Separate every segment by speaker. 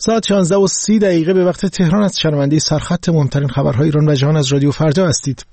Speaker 1: ساعت 16:30 به وقت تهران از شنونده سرخط مهمترین خبرهای ایران و جهان از رادیو فردا هستید.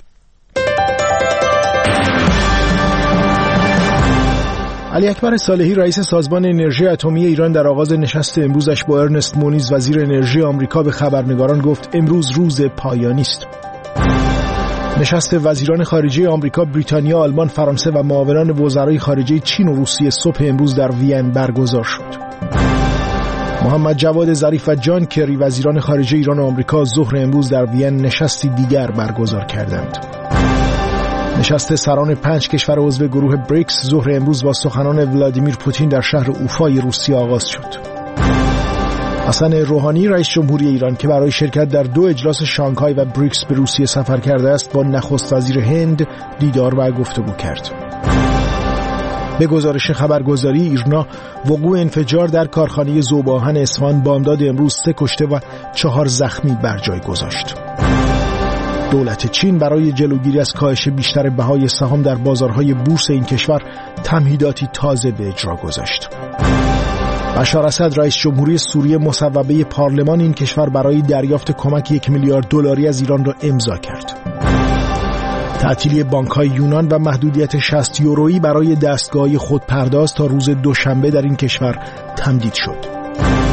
Speaker 1: علی اکبر صالحی رئیس سازمان انرژی اتمی ایران در آغاز نشست امروزش با ارنست مونیز وزیر انرژی آمریکا به خبرنگاران گفت امروز روز پایانی است. نشست وزیران خارجه آمریکا، بریتانیا، آلمان، فرانسه و معاونان وزرای خارجه چین و روسیه صبح امروز در وین برگزار شد. محمد جواد ظریف و جان کری وزیران خارجه ایران و آمریکا ظهر امروز در وین نشستی دیگر برگزار کردند. نشست سران 5 کشور عضو گروه بریکس ظهر امروز با سخنان ولادیمیر پوتین در شهر اوفای روسیه آغاز شد. حسن روحانی رئیس جمهوری ایران که برای شرکت در 2 اجلاس شانگهای و بریکس به روسیه سفر کرده است با نخست وزیر هند دیدار و گفتگو کرد. به گزارش خبرگزاری ایرنا وقوع انفجار در کارخانه ذوب‌آهن اصفهان بامداد امروز 3 کشته و 4 زخمی بر جای گذاشت. دولت چین برای جلوگیری از کاهش بیشتر بهای سهام در بازارهای بورس این کشور تمهیداتی تازه به اجرا گذاشت. بشار اسد رئیس جمهوری سوریه مصوبه پارلمان این کشور برای دریافت کمک 1 میلیارد دلاری از ایران را امضا کرد. تعطیلی بانک‌های یونان و محدودیت 60 یورویی برای دستگاه خودپرداز تا روز دوشنبه در این کشور تمدید شد.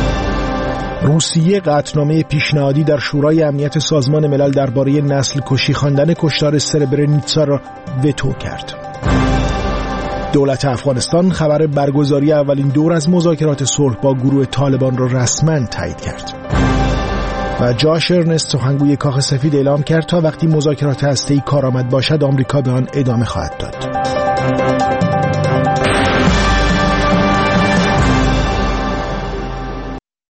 Speaker 1: روسیه قطعنامه پیشنهادی در شورای امنیت سازمان ملل درباره نسل کشی خواندن کشتار سربرنیتسا را وتو کرد. دولت افغانستان خبر برگزاری اولین دور از مذاکرات صلح با گروه طالبان را رسما تایید کرد. و جاش ارنست سخنگوی کاخ سفید اعلام کرد تا وقتی مذاکرات هسته‌ای کارآمد باشد آمریکا به آن ادامه خواهد داد.